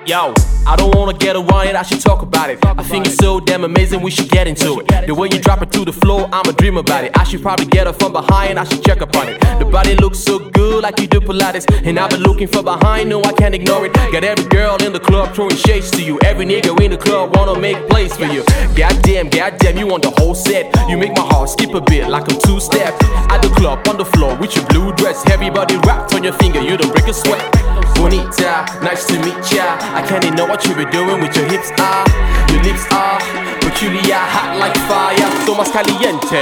Yo, I don't wanna get around it, I should talk about it. I think it's so damn amazing, we should get into it. The way you drop it to the floor, I'm a dream about it. I should probably get her from behind, I should check up on it. The body looks so good, like you do Pilates. And I've been looking for behind, no I can't ignore it. Got every girl in the club throwing shades to you. Every nigga in the club wanna make plays for you. Goddamn, you want the whole set. You make my heart skip a bit, like I'm two-step. At the club, on the floor, with your blue dress. Everybody wrapped on your finger, you don't break a sweat. Bonita, nice to meet ya. I can't know what you be doing with your hips are. Your lips are peculiar, hot like fire. So más caliente,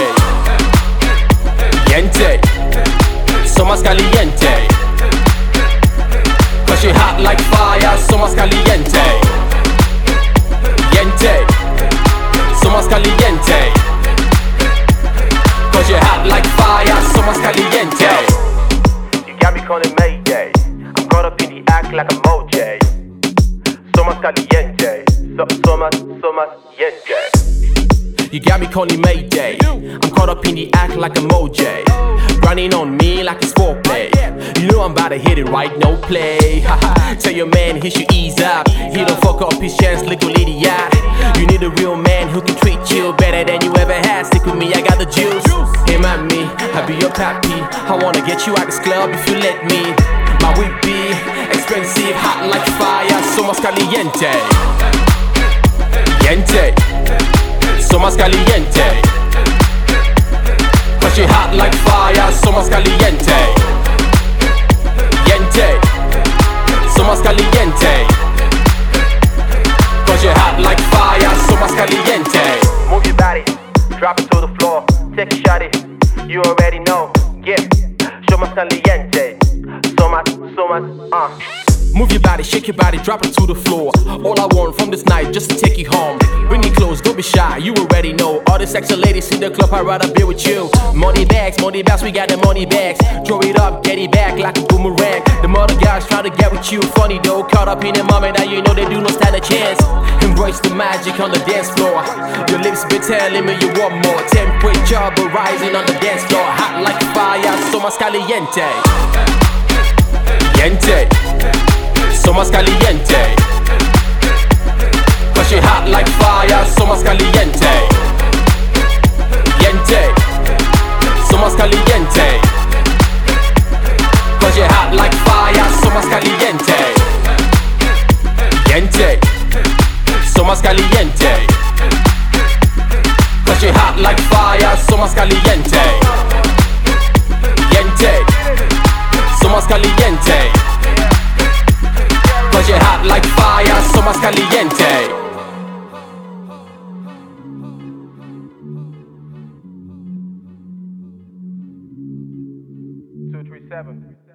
yente. So más caliente, cause she hot like fire. So más caliente, yente. So más caliente, cause you hot like fire. So más caliente. You got me calling Mayday. I'm caught up in the act like a Moj. So más caliente, so más yente. You got me calling Mayday. I'm caught up in the act like a Moj. Running on me like it's foreplay. You know I'm about to hit it right, no play. Tell your man he should ease up. He don't fuck up his chance, little idiot. You need a real man who can treat you better than you ever had. Stick with me, I got the juice. Hey mommy, I'll be your pappy. I wanna get you out this club if you let me. My whip be expensive, hot like fire. So más caliente, yente. So más caliente, cause she hot like fire. So más caliente, yente. So más caliente, cause she hot like fire. So más caliente. Move your body, drop it to the floor. Take a shot it, you already know. Yeah, so más caliente. So más, Move your body, shake your body, drop it to the floor. All I want from this night, just to take you home. Bring you close, don't be shy, you already know. All the sexy ladies in the club, I'd rather be with you. Money bags, we got the money bags. Throw it up, get it back like a boomerang. The mother guys try to get with you, funny though. Caught up in the moment, now you know they do not stand a chance. Embrace the magic on the dance floor. Your lips be telling me you want more. Temperature but rising on the dance floor. Hot like fire, so más caliente, yente. So más caliente, cause she hot like fire. So más caliente, yente. So más caliente, cause she hot like fire. So más caliente, yente. So más caliente, cause she hot like fire. So más caliente, yente. So más caliente, cause you're hot like fire. So más caliente. 237.